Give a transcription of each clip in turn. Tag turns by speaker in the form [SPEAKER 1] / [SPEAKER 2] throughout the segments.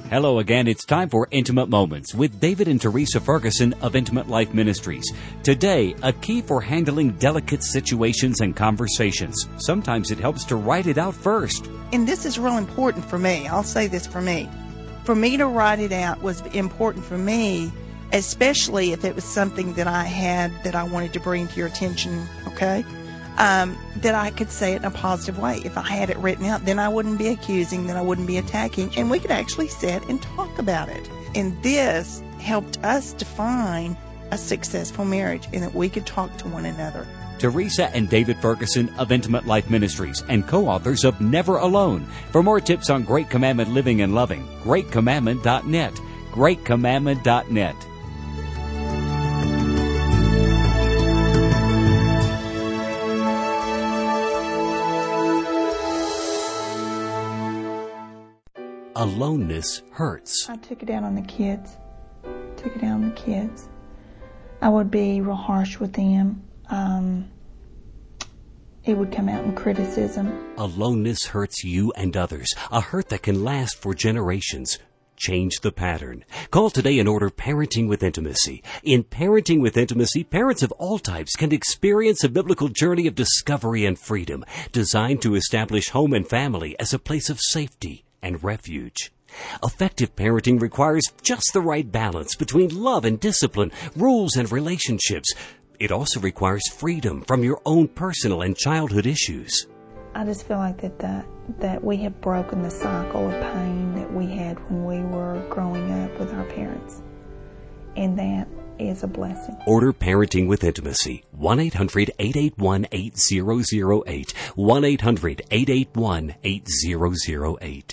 [SPEAKER 1] Hello again. It's time for Intimate Moments with David and Teresa Ferguson of Intimate Life Ministries. Today, a key for handling delicate situations and conversations. Sometimes it helps to write it out first.
[SPEAKER 2] And this is real important for me. I'll say this for me. For me to write it out was important for me, especially if it was something that I had that I wanted to bring to your attention, okay? That I could say it in a positive way. If I had it written out, then I wouldn't be accusing, then I wouldn't be attacking, and we could actually sit and talk about it. And this helped us define a successful marriage, and that we could talk to one another.
[SPEAKER 1] Teresa and David Ferguson of Intimate Life Ministries and co-authors of Never Alone. For more tips on Great Commandment living and loving, greatcommandment.net. greatcommandment.net. Aloneness hurts.
[SPEAKER 2] I took it out on the kids. I would be real harsh with them. It would come out in criticism.
[SPEAKER 1] Aloneness hurts you and others, a hurt that can last for generations. Change the pattern. Call today and order Parenting with Intimacy. In Parenting with Intimacy, parents of all types can experience a biblical journey of discovery and freedom, designed to establish home and family as a place of safety and refuge. Effective parenting requires just the right balance between love and discipline, rules and relationships. It also requires freedom from your own personal and childhood issues.
[SPEAKER 2] I just feel like that we have broken the cycle of pain that we had when we were growing up with our parents. And that is a blessing.
[SPEAKER 1] Order Parenting with Intimacy. 1-800-881-8008. 1-800-881-8008.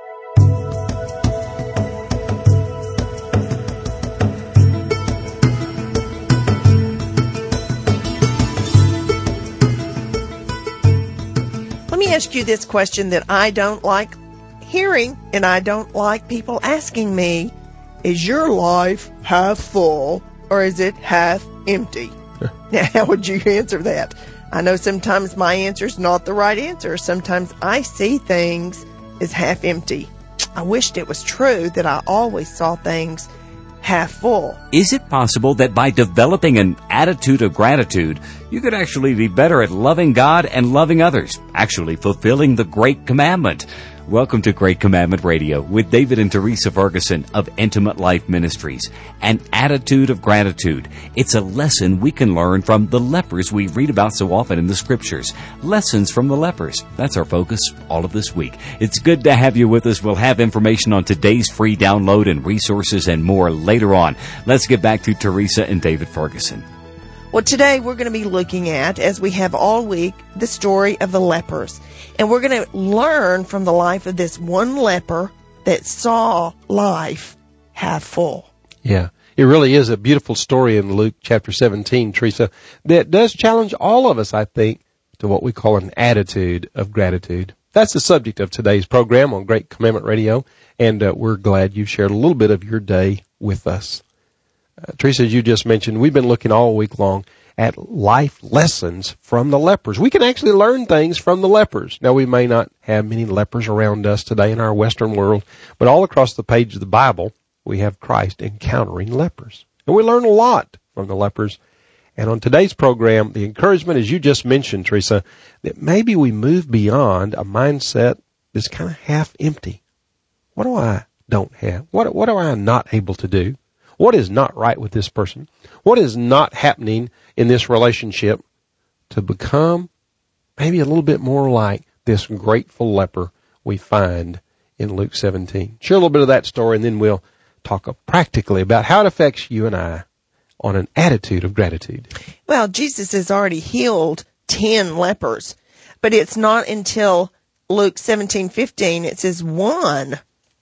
[SPEAKER 3] Let me ask you this question that I don't like hearing, and I don't like people asking me. Is your life half full or is it half empty? Now, how would you answer that? I know sometimes my answer is not the right answer. Sometimes I see things as half empty. I wished it was true that I always saw things half full.
[SPEAKER 1] Is it possible that by developing an attitude of gratitude, you could actually be better at loving God and loving others, actually fulfilling the Great Commandment? Welcome to Great Commandment Radio with David and Teresa Ferguson of Intimate Life Ministries. An attitude of gratitude. It's a lesson we can learn from the lepers we read about so often in the Scriptures. Lessons from the lepers. That's our focus all of this week. It's good to have you with us. We'll have information on today's free download and resources and more later on. Let's get back to Teresa and David Ferguson.
[SPEAKER 3] Well, today we're going to be looking at, as we have all week, the story of the lepers. And we're going to learn from the life of this one leper that saw life half full.
[SPEAKER 4] Yeah, it really is a beautiful story in Luke chapter 17, Teresa, that does challenge all of us, I think, to what we call an attitude of gratitude. That's the subject of today's program on Great Commandment Radio, and we're glad you've shared a little bit of your day with us. Teresa, as you just mentioned, we've been looking all week long at life lessons from the lepers. We can actually learn things from the lepers. Now, we may not have many lepers around us today in our Western world, but all across the page of the Bible, we have Christ encountering lepers. And we learn a lot from the lepers. And on today's program, the encouragement, as you just mentioned, Teresa, that maybe we move beyond a mindset that's kind of half empty. What do I don't have? What am I not able to do? What is not right with this person? What is not happening in this relationship to become maybe a little bit more like this grateful leper we find in Luke 17? Share a little bit of that story, and then we'll talk practically about how it affects you and I on an attitude of gratitude.
[SPEAKER 3] Well, Jesus has already healed 10 lepers, but it's not until Luke 17:15 it says one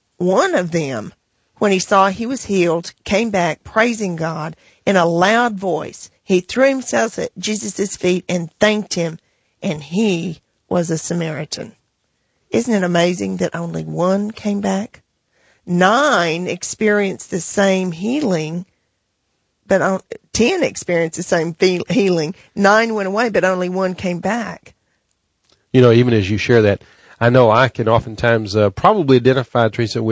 [SPEAKER 3] of them, when he saw he was healed, came back praising God in a loud voice. He threw himself at Jesus' feet and thanked him, and he was a Samaritan. Isn't it amazing that only one came back? 9 experienced the same healing, but 10 experienced the same healing. 9 went away, but only 1 came back.
[SPEAKER 4] You know, even as you share that, I know I can oftentimes probably identify, Teresa, with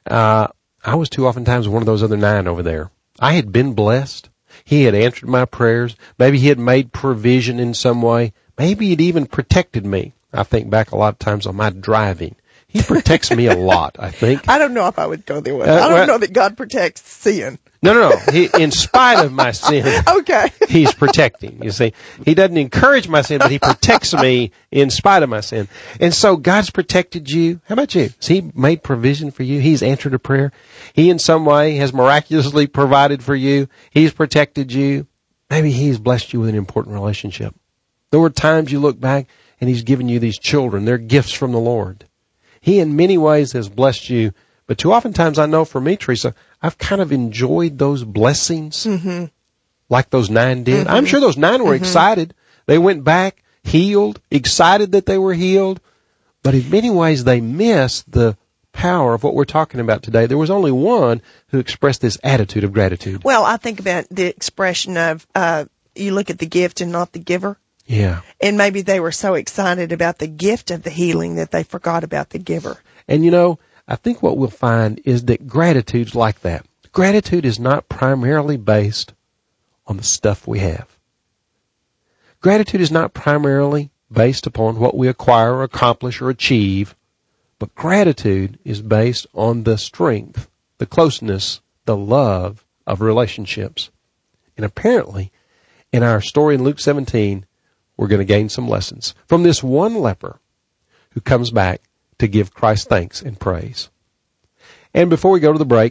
[SPEAKER 4] I was too oftentimes one of those other 9 over there. I had been blessed. He had answered my prayers. Maybe he had made provision in some way. Maybe he'd even protected me. I think back a lot of times on my driving. He protects me a lot, I think.
[SPEAKER 3] I don't know if I would go there with it. I don't know that God protects sin.
[SPEAKER 4] No. In spite of my sin,
[SPEAKER 3] okay,
[SPEAKER 4] He's protecting. You see, He doesn't encourage my sin, but He protects me in spite of my sin. And so God's protected you. How about you? Has He made provision for you? He's answered a prayer. He in some way has miraculously provided for you. He's protected you. Maybe He's blessed you with an important relationship. There were times you look back and He's given you these children. They're gifts from the Lord. He in many ways has blessed you. But too oftentimes I know for me, Teresa, I've kind of enjoyed those blessings like those 9 did. I'm sure those 9 were excited. They went back, healed, excited that they were healed. But in many ways they missed the power of what we're talking about today. There was only one who expressed this attitude of gratitude.
[SPEAKER 3] Well, I think about the expression of you look at the gift and not the giver.
[SPEAKER 4] Yeah.
[SPEAKER 3] And maybe they were so excited about the gift of the healing that they forgot about the giver.
[SPEAKER 4] And you know, I think what we'll find is that gratitude's like that. Gratitude is not primarily based on the stuff we have. Gratitude is not primarily based upon what we acquire or accomplish or achieve, but gratitude is based on the strength, the closeness, the love of relationships. And apparently, in our story in Luke 17, we're going to gain some lessons from this one leper who comes back to give Christ thanks and praise. And before we go to the break,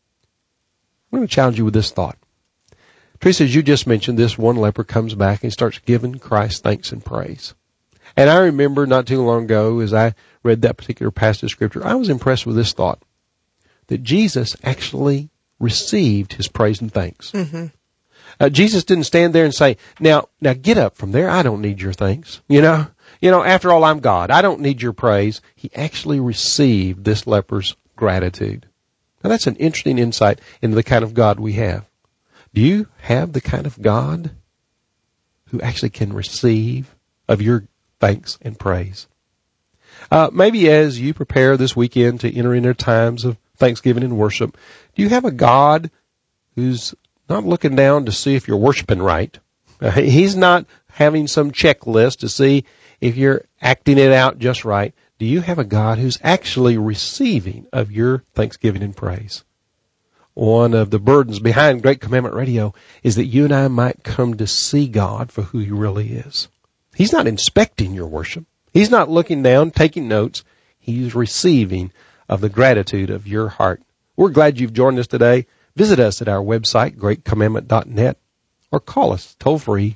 [SPEAKER 4] I'm going to challenge you with this thought. Teresa, as you just mentioned, this one leper comes back and starts giving Christ thanks and praise. And I remember not too long ago, as I read that particular passage of Scripture, I was impressed with this thought, that Jesus actually received His praise and thanks. Jesus didn't stand there and say, now get up from there. I don't need your thanks. You know, after all, I'm God. I don't need your praise. He actually received this leper's gratitude. Now that's an interesting insight into the kind of God we have. Do you have the kind of God who actually can receive of your thanks and praise? Maybe as you prepare this weekend to enter into times of thanksgiving and worship, do you have a God who's not looking down to see if you're worshiping right? He's not having some checklist to see if you're acting it out just right. Do you have a God who's actually receiving of your thanksgiving and praise? One of the burdens behind Great Commandment Radio is that you and I might come to see God for who He really is. He's not inspecting your worship. He's not looking down, taking notes. He's receiving of the gratitude of your heart. We're glad you've joined us today. Visit us at our website, greatcommandment.net, or call us toll-free,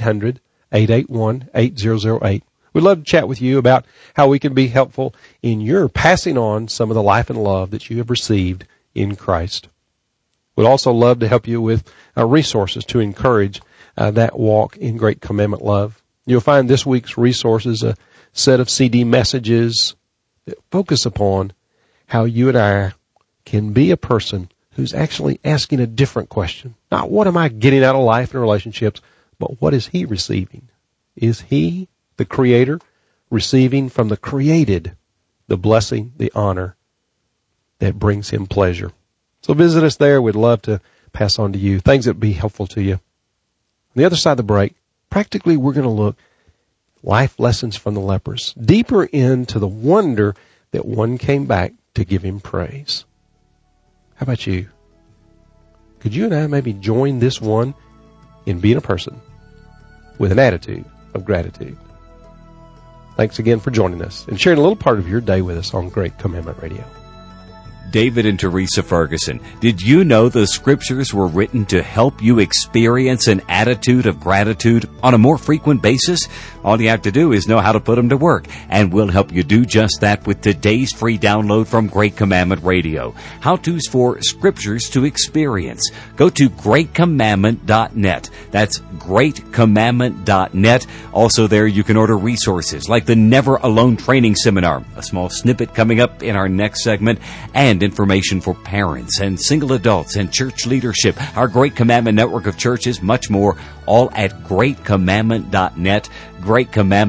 [SPEAKER 4] 1-800-881-8008. We'd love to chat with you about how we can be helpful in your passing on some of the life and love that you have received in Christ. We'd also love to help you with resources to encourage that walk in Great Commandment love. You'll find this week's resources a set of CD messages that focus upon how you and I can be a person who's actually asking a different question. Not what am I getting out of life and relationships, but what is He receiving? Is He, the Creator, receiving from the created the blessing, the honor that brings Him pleasure? So visit us there. We'd love to pass on to you things that would be helpful to you. On the other side of the break, practically we're going to look life lessons from the lepers, deeper into the wonder that one came back to give Him praise. How about you? Could you and I maybe join this one in being a person with an attitude of gratitude? Thanks again for joining us and sharing a little part of your day with us on Great Commandment Radio.
[SPEAKER 1] David and Teresa Ferguson, did you know the Scriptures were written to help you experience an attitude of gratitude on a more frequent basis? All you have to do is know how to put them to work, and we'll help you do just that with today's free download from Great Commandment Radio. How-tos for Scriptures to experience. Go to greatcommandment.net. That's greatcommandment.net. Also there you can order resources like the Never Alone Training Seminar, a small snippet coming up in our next segment, and information for parents and single adults and church leadership, our Great Commandment network of churches, much more, all at greatcommandment.net,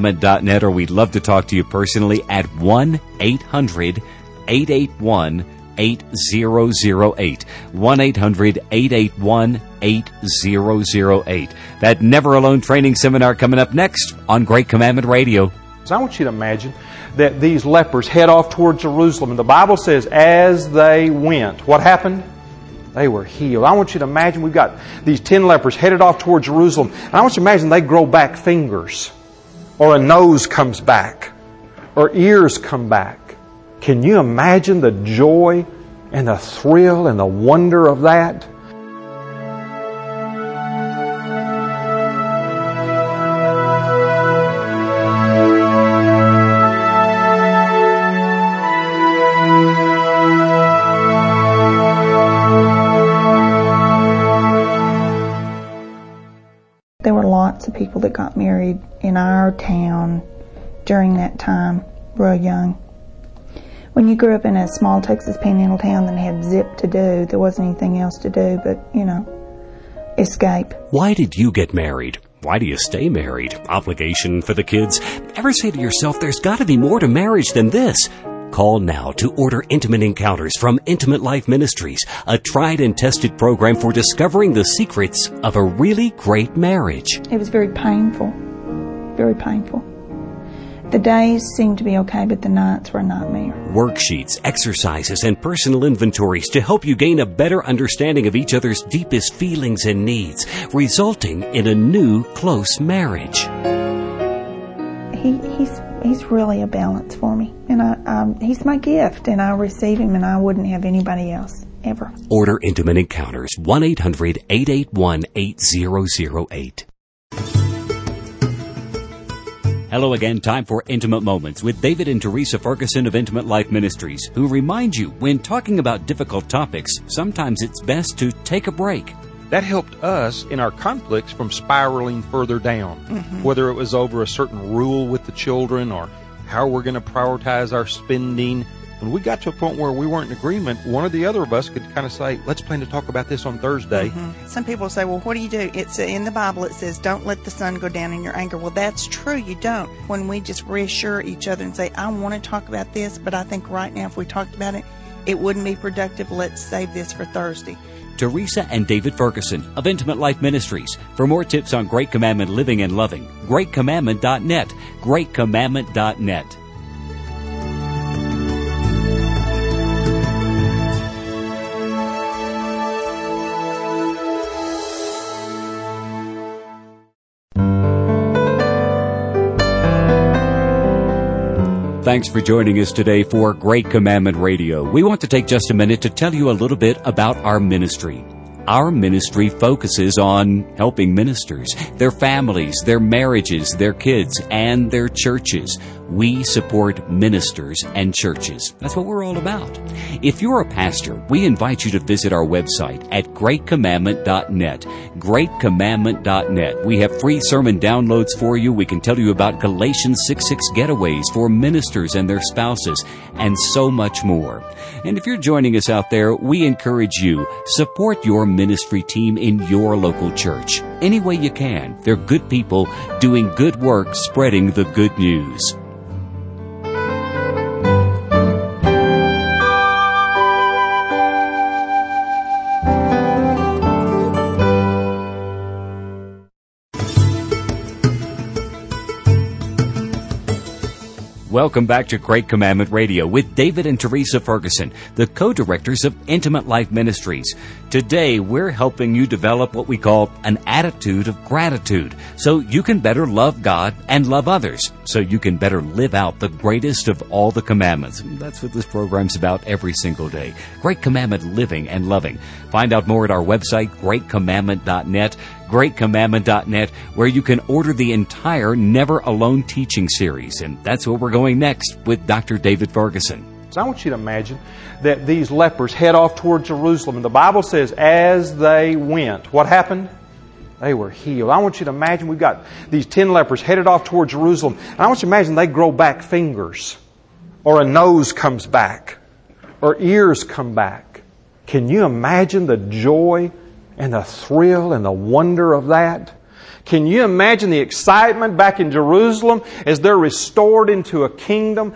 [SPEAKER 1] greatcommandment.net, or we'd love to talk to you personally at 1-800-881-8008. 1-800-881-8008. 1-800-881-8008. That Never Alone training seminar coming up next on Great Commandment Radio.
[SPEAKER 5] So I want you to imagine that these lepers head off toward Jerusalem. And the Bible says, as they went, what happened? They were healed. I want you to imagine we've got these 10 lepers headed off toward Jerusalem. And I want you to imagine they grow back fingers, or a nose comes back, or ears come back. Can you imagine the joy and the thrill and the wonder of that?
[SPEAKER 2] There were lots of people that got married in our town during that time, real young. When you grew up in a small Texas Panhandle town that had zip to do, there wasn't anything else to do but, escape.
[SPEAKER 1] Why did you get married? Why do you stay married? Obligation for the kids? Ever say to yourself, there's got to be more to marriage than this? Call now to order Intimate Encounters from Intimate Life Ministries, a tried and tested program for discovering the secrets of a really great marriage.
[SPEAKER 2] It was very painful, very painful. The days seemed to be okay, but the nights were a nightmare.
[SPEAKER 1] Worksheets, exercises, and personal inventories to help you gain a better understanding of each other's deepest feelings and needs, resulting in a new, close marriage.
[SPEAKER 2] He's really a balance for me, and he's my gift, and I receive him, and I wouldn't have anybody else, ever.
[SPEAKER 1] Order Intimate Encounters, 1-800-881-8008. Hello again, time for Intimate Moments with David and Teresa Ferguson of Intimate Life Ministries, who remind you when talking about difficult topics, sometimes it's best to take a break.
[SPEAKER 4] That helped us in our conflicts from spiraling further down, whether it was over a certain rule with the children or how we're going to prioritize our spending. When we got to a point where we weren't in agreement, one or the other of us could kind of say, let's plan to talk about this on Thursday.
[SPEAKER 2] Some people say, well, what do you do? It's in the Bible, it says, don't let the sun go down in your anger. Well, that's true, you don't. When we just reassure each other and say, I want to talk about this, but I think right now if we talked about it, it wouldn't be productive. Let's save this for Thursday.
[SPEAKER 1] Teresa and David Ferguson of Intimate Life Ministries. For more tips on Great Commandment living and loving, greatcommandment.net, greatcommandment.net. Thanks for joining us today for Great Commandment Radio. We want to take just a minute to tell you a little bit about our ministry. Our ministry focuses on helping ministers, their families, their marriages, their kids, and their churches. We support ministers and churches. That's what we're all about. If you're a pastor, we invite you to visit our website at greatcommandment.net. Greatcommandment.net. We have free sermon downloads for you. We can tell you about Galatians 6:6 getaways for ministers and their spouses, and so much more. And if you're joining us out there, we encourage you, support your ministry team in your local church. Any way you can. They're good people doing good work, spreading the good news. Welcome back to Great Commandment Radio with David and Teresa Ferguson, the co-directors of Intimate Life Ministries. Today, we're helping you develop what we call an attitude of gratitude, so you can better love God and love others, so you can better live out the greatest of all the commandments. And that's what this program's about every single day. Great Commandment living and loving. Find out more at our website, greatcommandment.net, greatcommandment.net, where you can order the entire Never Alone teaching series. And that's where we're going next with Dr. David Ferguson.
[SPEAKER 5] So I want you to imagine that these lepers head off toward Jerusalem. And the Bible says, as they went, what happened? They were healed. I want you to imagine we've got these 10 lepers headed off toward Jerusalem. And I want you to imagine they grow back fingers, or a nose comes back, or ears come back. Can you imagine the joy and the thrill and the wonder of that? Can you imagine the excitement back in Jerusalem as they're restored into a kingdom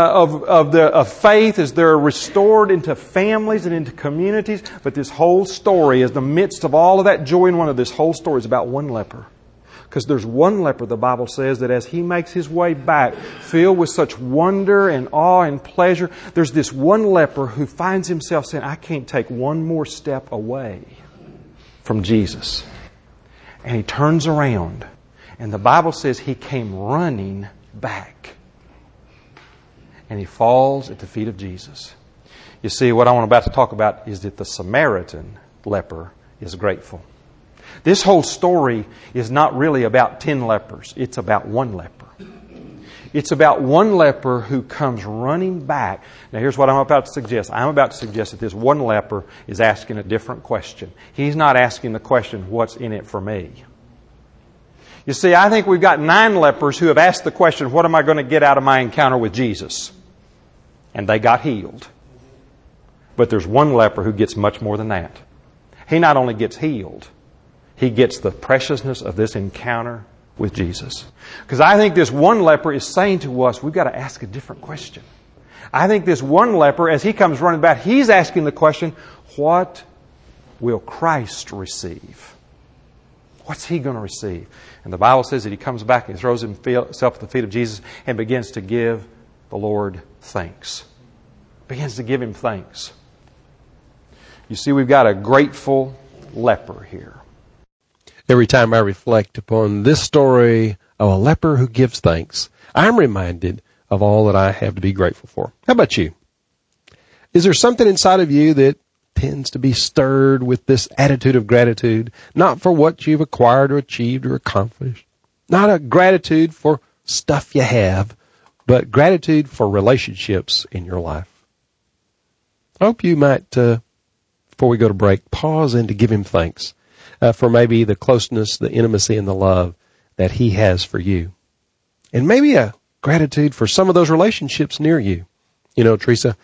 [SPEAKER 5] of faith, as they're restored into families and into communities? But this whole story, in the midst of all of that joy and wonder, this whole story is about one leper. Because there's one leper, the Bible says, that as he makes his way back, filled with such wonder and awe and pleasure, there's this one leper who finds himself saying, I can't take one more step away from Jesus. And he turns around, and the Bible says he came running back. And he falls at the feet of Jesus. You see, what I'm about to talk about is that the Samaritan leper is grateful. This whole story is not really about 10 lepers. It's about one leper. It's about one leper who comes running back. Now here's what I'm about to suggest. I'm about to suggest that this one leper is asking a different question. He's not asking the question, what's in it for me? You see, I think we've got 9 lepers who have asked the question, what am I going to get out of my encounter with Jesus? And they got healed. But there's one leper who gets much more than that. He not only gets healed, he gets the preciousness of this encounter with Jesus. Because I think this one leper is saying to us, we've got to ask a different question. I think this one leper, as he comes running back, he's asking the question, what will Christ receive? What's he going to receive? And the Bible says that he comes back and he throws himself at the feet of Jesus and begins to give the Lord thanks. Begins to give him thanks. You see, we've got a grateful leper here.
[SPEAKER 4] Every time I reflect upon this story of a leper who gives thanks, I'm reminded of all that I have to be grateful for. How about you? Is there something inside of you that tends to be stirred with this attitude of gratitude, not for what you've acquired or achieved or accomplished, not a gratitude for stuff you have, but gratitude for relationships in your life? I hope you might, before we go to break, pause and to give him thanks for maybe the closeness, the intimacy, and the love that he has for you. And maybe a gratitude for some of those relationships near you. You know, Teresa,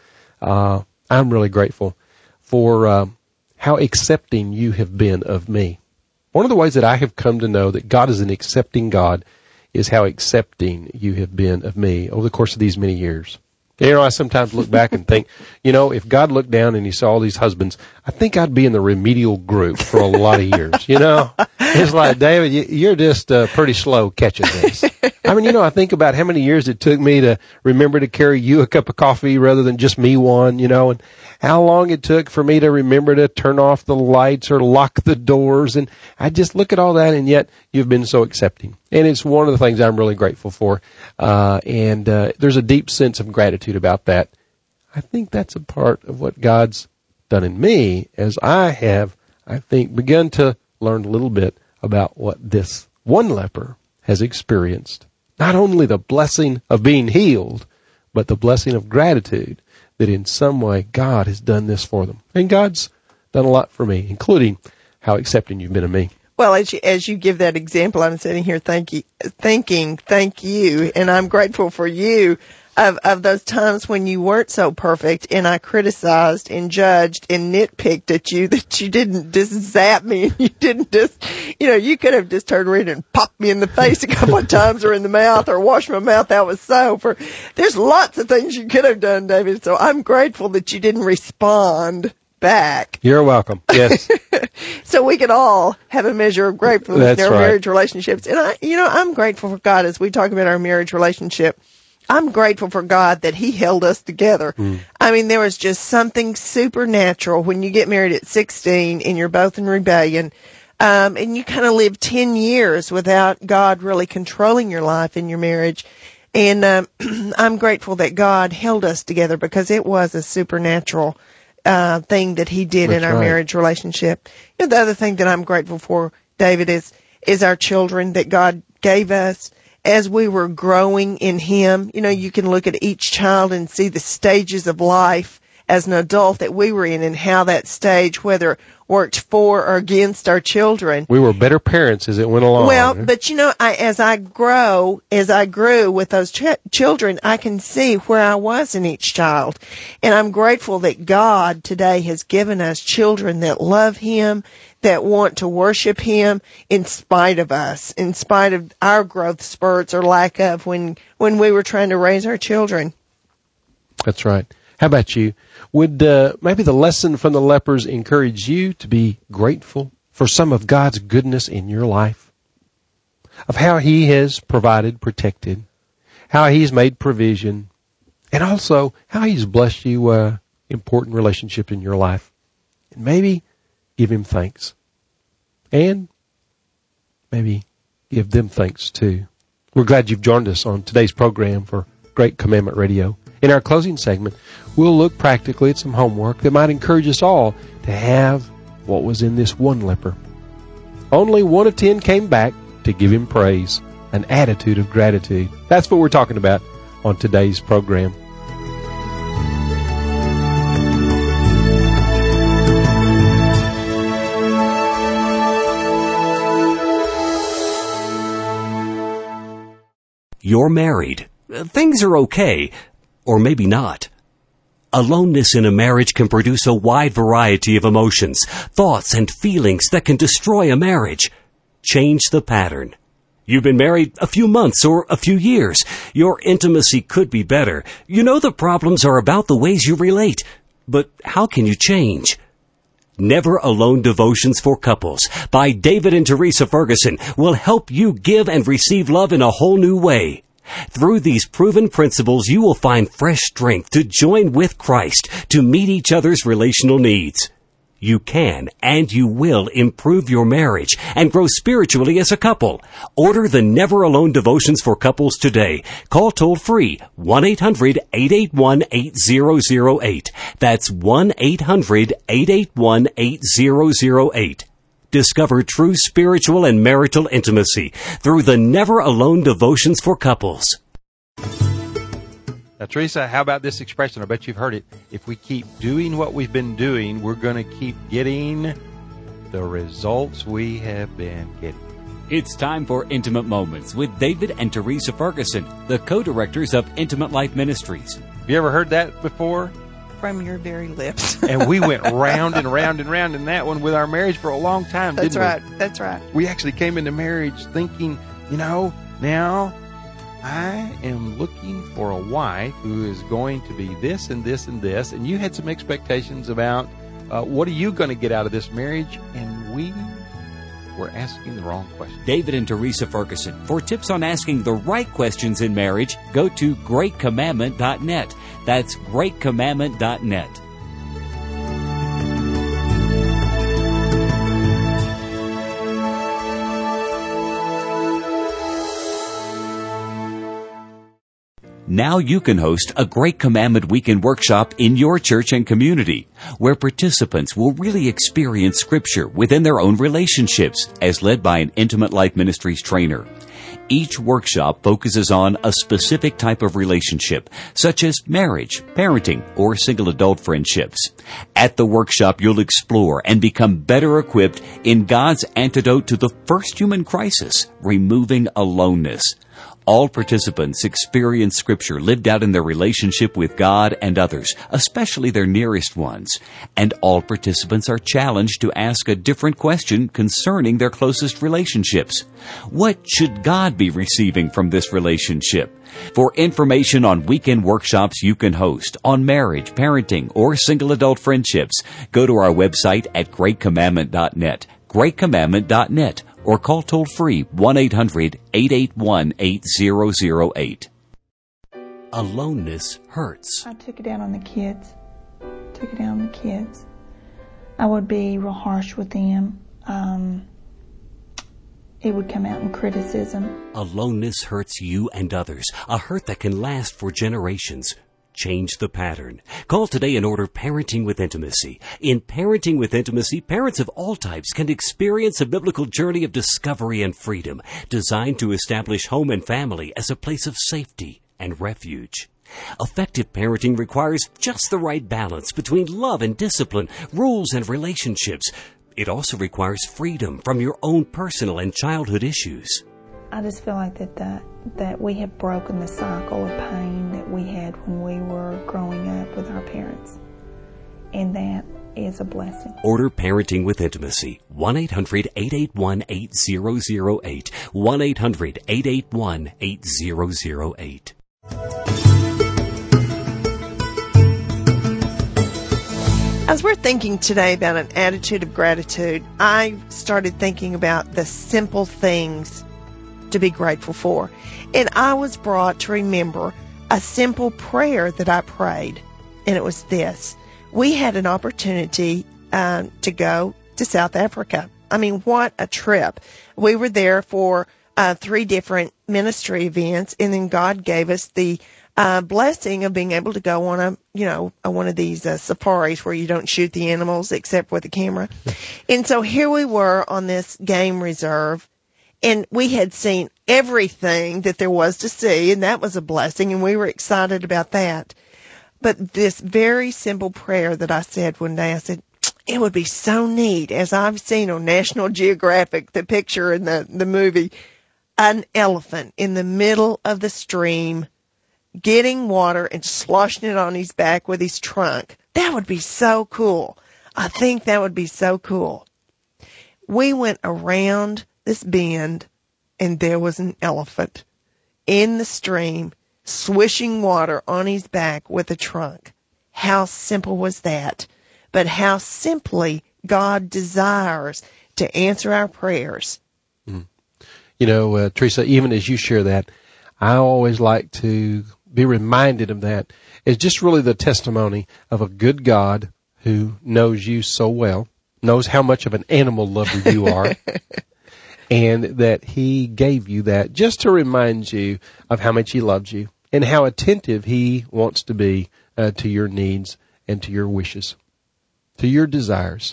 [SPEAKER 4] I'm really grateful for how accepting you have been of me. One of the ways that I have come to know that God is an accepting God is how accepting you have been of me over the course of these many years. You know, I sometimes look back and think, you know, if God looked down and he saw all these husbands, I think I'd be in the remedial group for a lot of years, you know? It's like, David, you're just pretty slow catching this. I mean, you know, I think about how many years it took me to remember to carry you a cup of coffee rather than just me one, you know, and how long it took for me to remember to turn off the lights or lock the doors. And I just look at all that, and yet you've been so accepting. And it's one of the things I'm really grateful for. And there's a deep sense of gratitude about that. I think that's a part of what God's done in me as I have, I think, begun to learn a little bit about what this one leper has experienced. Not only the blessing of being healed, but the blessing of gratitude that in some way God has done this for them. And God's done a lot for me, including how accepting you've been of me.
[SPEAKER 3] Well, as you give that example, I'm sitting here thinking, thank you, and I'm grateful for you of those times when you weren't so perfect, and I criticized and judged and nitpicked at you that you didn't just zap me, and you didn't just, you know, you could have just turned around and popped me in the face a couple of times or in the mouth or washed my mouth out with soap. Or there's lots of things you could have done, David. So I'm grateful that you didn't respond back.
[SPEAKER 4] You're welcome. Yes.
[SPEAKER 3] So we can all have a measure of gratefulness in our marriage relationships. And I'm grateful for God as we talk about our marriage relationship. I'm grateful for God that he held us together. I mean, there was just something supernatural when you get married at 16 and you're both in rebellion. And you kind of live 10 years without God really controlling your life in your marriage. And I'm grateful that God held us together because it was a supernatural thing that he did in our marriage relationship. You know, the other thing that I'm grateful for, David, is our children that God gave us as we were growing in him. You know, you can look at each child and see the stages of life as an adult that we were in and how that stage, whether it worked for or against our children.
[SPEAKER 4] We were better parents as it went along.
[SPEAKER 3] Well, but as I grew with those children, I can see where I was in each child. And I'm grateful that God today has given us children that love Him, that want to worship Him in spite of us, in spite of our growth spurts or lack of when we were trying to raise our children.
[SPEAKER 4] That's right. How about you? Would maybe the lesson from the lepers encourage you to be grateful for some of God's goodness in your life? Of how He has provided, protected, how He's made provision, and also how He's blessed you important relationship in your life. And maybe give Him thanks. And maybe give them thanks too. We're glad you've joined us on today's program for Great Commandment Radio. In our closing segment, we'll look practically at some homework that might encourage us all to have what was in this one leper. Only 1 of 10 came back to give Him praise, an attitude of gratitude. That's what we're talking about on today's program.
[SPEAKER 1] You're married. Things are okay. Or maybe not. Aloneness in a marriage can produce a wide variety of emotions, thoughts, and feelings that can destroy a marriage. Change the pattern. You've been married a few months or a few years. Your intimacy could be better. You know the problems are about the ways you relate. But how can you change? Never Alone Devotions for Couples by David and Teresa Ferguson will help you give and receive love in a whole new way. Through these proven principles, you will find fresh strength to join with Christ to meet each other's relational needs. You can and you will improve your marriage and grow spiritually as a couple. Order the Never Alone Devotions for Couples today. Call toll-free 1-800-881-8008. That's 1-800-881-8008. Discover true spiritual and marital intimacy through the Never Alone Devotions for Couples.
[SPEAKER 6] Now, Teresa, how about this expression? I bet you've heard it. If we keep doing what we've been doing, we're going to keep getting the results we have been getting.
[SPEAKER 1] It's time for Intimate Moments with David and Teresa Ferguson, the co-directors of Intimate Life Ministries.
[SPEAKER 6] Have you ever heard that before?
[SPEAKER 2] From your very lips.
[SPEAKER 6] And we went round and round and round in that one with our marriage for a long time, didn't we?
[SPEAKER 2] That's right.
[SPEAKER 6] We actually came into marriage thinking, now I am looking for a wife who is going to be this and this and this. And you had some expectations about what are you going to get out of this marriage? And we were asking the wrong question.
[SPEAKER 1] David and Teresa Ferguson. For tips on asking the right questions in marriage, go to greatcommandment.net. That's greatcommandment.net. Now you can host a Great Commandment Weekend workshop in your church and community, where participants will really experience Scripture within their own relationships, as led by an Intimate Life Ministries trainer. Each workshop focuses on a specific type of relationship, such as marriage, parenting, or single adult friendships. At the workshop, you'll explore and become better equipped in God's antidote to the first human crisis, removing aloneness. All participants experience Scripture lived out in their relationship with God and others, especially their nearest ones. And all participants are challenged to ask a different question concerning their closest relationships. What should God be receiving from this relationship? For information on weekend workshops you can host on marriage, parenting, or single adult friendships, go to our website at greatcommandment.net, greatcommandment.net, or call toll-free 1-800-881-8008. Aloneness hurts.
[SPEAKER 7] I took it out on the kids. I would be real harsh with them. It would come out in criticism.
[SPEAKER 1] Aloneness hurts you and others, a hurt that can last for generations. Change the pattern. Call today and order Parenting with Intimacy. In Parenting with Intimacy, parents of all types can experience a biblical journey of discovery and freedom, designed to establish home and family as a place of safety and refuge. Effective parenting requires just the right balance between love and discipline, rules and relationships. It also requires freedom from your own personal and childhood issues.
[SPEAKER 7] I just feel like that we have broken the cycle of pain that we had when we were growing up with our parents. And that is a blessing.
[SPEAKER 1] Order Parenting with Intimacy. 1-800-881-8008. 1-800-881-8008.
[SPEAKER 3] As we're thinking today about an attitude of gratitude, I started thinking about the simple things to be grateful for. And I was brought to remember a simple prayer that I prayed. And it was this. We had an opportunity to go to South Africa. I mean, what a trip. We were there for 3 different ministry events, and then God gave us the blessing of being able to go on one of these safaris where you don't shoot the animals except with a camera. And so here we were on this game reserve, and we had seen everything that there was to see, and that was a blessing, and we were excited about that. But this very simple prayer that I said one day, I said, it would be so neat, as I've seen on National Geographic, the picture in the movie, an elephant in the middle of the stream getting water and sloshing it on his back with his trunk. That would be so cool. I think that would be so cool. We went around this bend, and there was an elephant in the stream swishing water on his back with a trunk. How simple was that? But how simply God desires to answer our prayers.
[SPEAKER 4] You know, Teresa, even as you share that, I always like to be reminded of that. It's just really the testimony of a good God who knows you so well, knows how much of an animal lover you are, and that He gave you that just to remind you of how much He loves you and how attentive He wants to be to your needs and to your wishes, to your desires.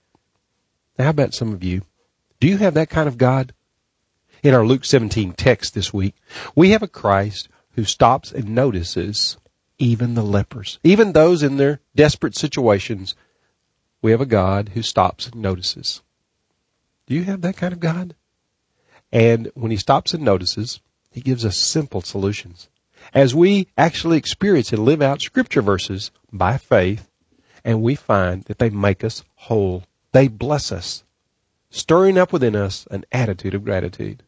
[SPEAKER 4] Now, how about some of you? Do you have that kind of God? In our Luke 17 text this week, we have a Christ who stops and notices even the lepers, even those in their desperate situations. We have a God who stops and notices. Do you have that kind of God? And when He stops and notices, He gives us simple solutions. As we actually experience and live out Scripture verses by faith, and we find that they make us whole. They bless us, stirring up within us an attitude of gratitude.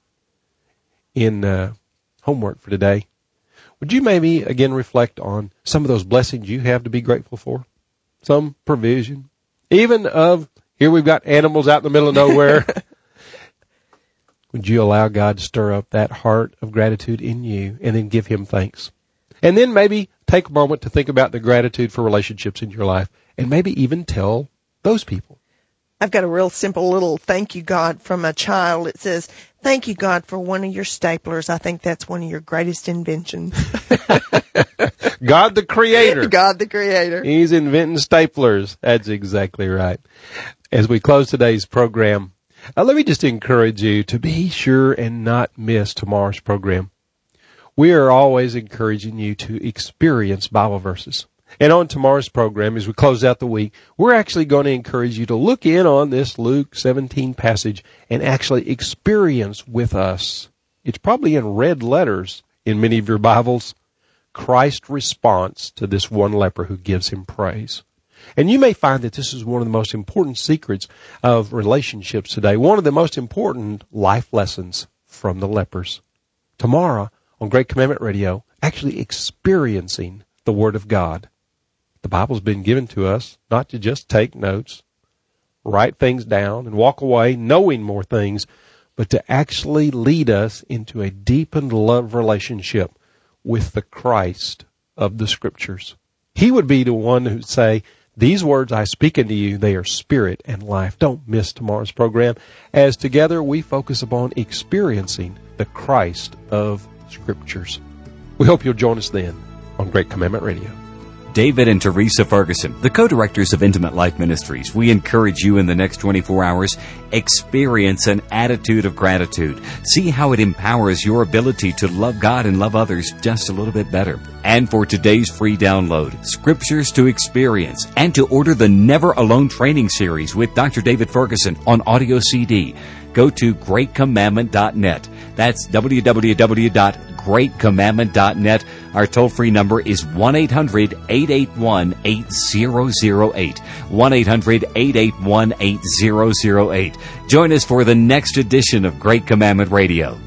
[SPEAKER 4] In homework for today, would you maybe again reflect on some of those blessings you have to be grateful for? Some provision, even of, here we've got animals out in the middle of nowhere. Would you allow God to stir up that heart of gratitude in you and then give Him thanks? And then maybe take a moment to think about the gratitude for relationships in your life and maybe even tell those people.
[SPEAKER 3] I've got a real simple little thank you, God, from a child. It says, thank you, God, for one of your staplers. I think that's one of your greatest inventions.
[SPEAKER 4] God the Creator.
[SPEAKER 3] God the Creator.
[SPEAKER 4] He's inventing staplers. That's exactly right. As we close today's program, let me just encourage you to be sure and not miss tomorrow's program. We are always encouraging you to experience Bible verses. And on tomorrow's program, as we close out the week, we're actually going to encourage you to look in on this Luke 17 passage and actually experience with us. It's probably in red letters in many of your Bibles, Christ's response to this one leper who gives Him praise. And you may find that this is one of the most important secrets of relationships today, one of the most important life lessons from the lepers. Tomorrow on Great Commandment Radio, actually experiencing the Word of God. The Bible's been given to us not to just take notes, write things down, and walk away knowing more things, but to actually lead us into a deepened love relationship with the Christ of the Scriptures. He would be the one who would say, these words I speak unto you, they are spirit and life. Don't miss tomorrow's program, as together we focus upon experiencing the Christ of Scriptures. We hope you'll join us then on Great Commandment Radio.
[SPEAKER 1] David and Teresa Ferguson, the co-directors of Intimate Life Ministries. We encourage you in the next 24 hours, experience an attitude of gratitude. See how it empowers your ability to love God and love others just a little bit better. And for today's free download, Scriptures to Experience, and to order the Never Alone training series with Dr. David Ferguson on audio CD, go to greatcommandment.net. That's www.greatcommandment.net. Our toll-free number is 1-800-881-8008. 1-800-881-8008. Join us for the next edition of Great Commandment Radio.